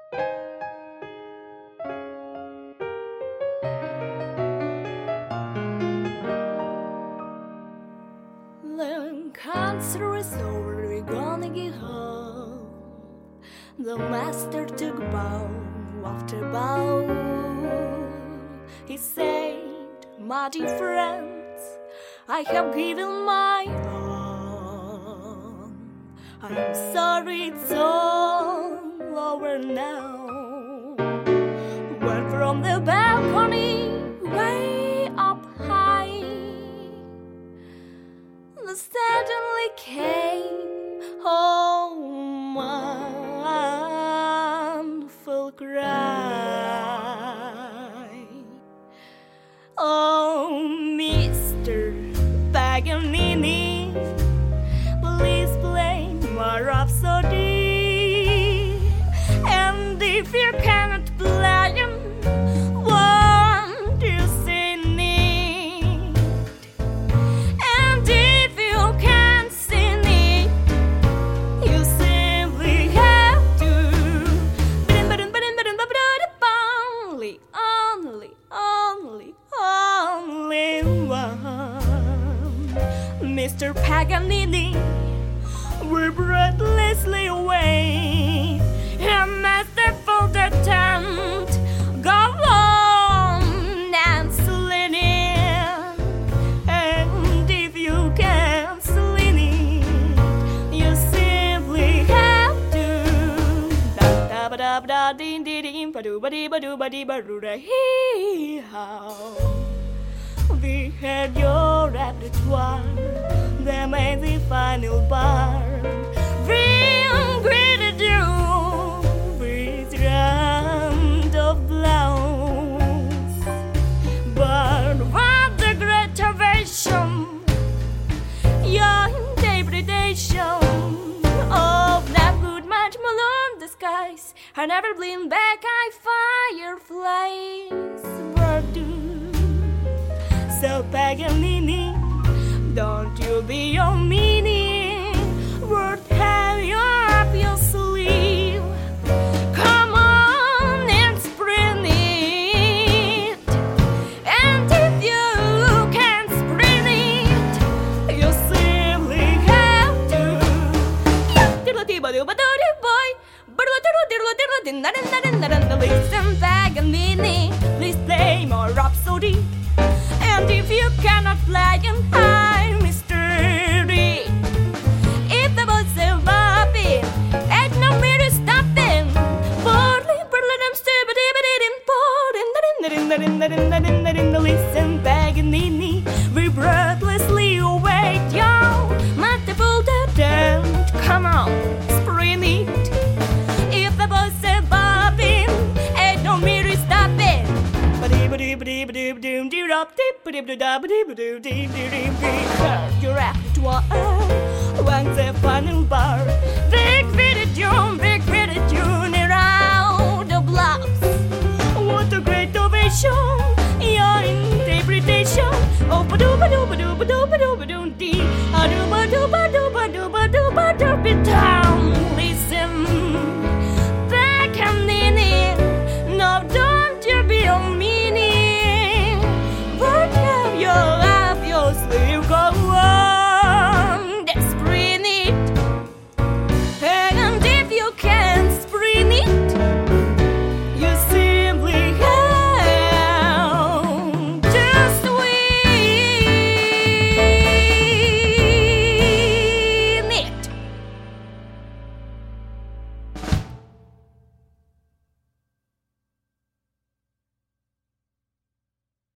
The concert is over, we're gonna get home. The master took bow after bow. He said, my dear friends, I have given my all. I'm sorry it's all over now. Went from the balcony way up high. Suddenly came mournful cry. Oh, Mr. Paganini, please play my Rhapsody. And if you cannot play it, won't you sing it? And if you can't sing it, you simply have to only one. Mr. Paganini, we're breathlessly away. A masterful attempt. Go on and sling it. And if you can't sling it, you simply have to we had your repertoire, the amazing final bar. We greeted you with round of applause. But what the great ovation, your interpretation of that good match along the skies, and never blind back I fireflies produce. So Paganini, don't you be your meaning, worth have you up your sleeve. Come on and spring it. And if you can't spring it, you simply have to. Listen, Paganini, please play more Rhapsody. And if you cannot play it, I'm Mr. D. If the boys say bopping, ain't no me to stop them. Listen, Paganini, we breathlessly await you. Multiple attempt, come on, spring it. If the boys say bopping, ain't no me to stop them. Your repertoire, once a final bar. Big video, big